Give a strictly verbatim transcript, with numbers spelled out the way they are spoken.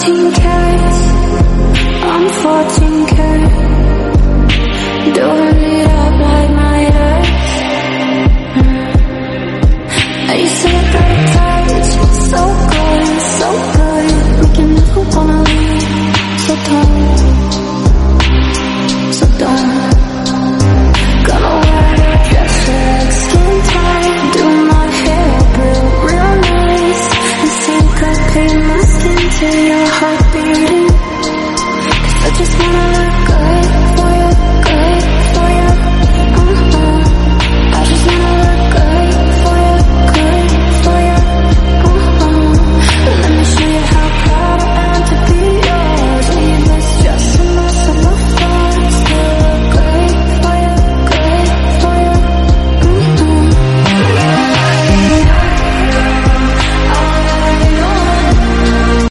fourteen carats, I'm fourteen karat. Doing it up like my ex. I used to look like touch, so good, so good. We can never wanna leave, so don't, so don't. Gonna wear a dress like skin tight, do my hair real, real nice, and syncopate my skin to your heartbeat.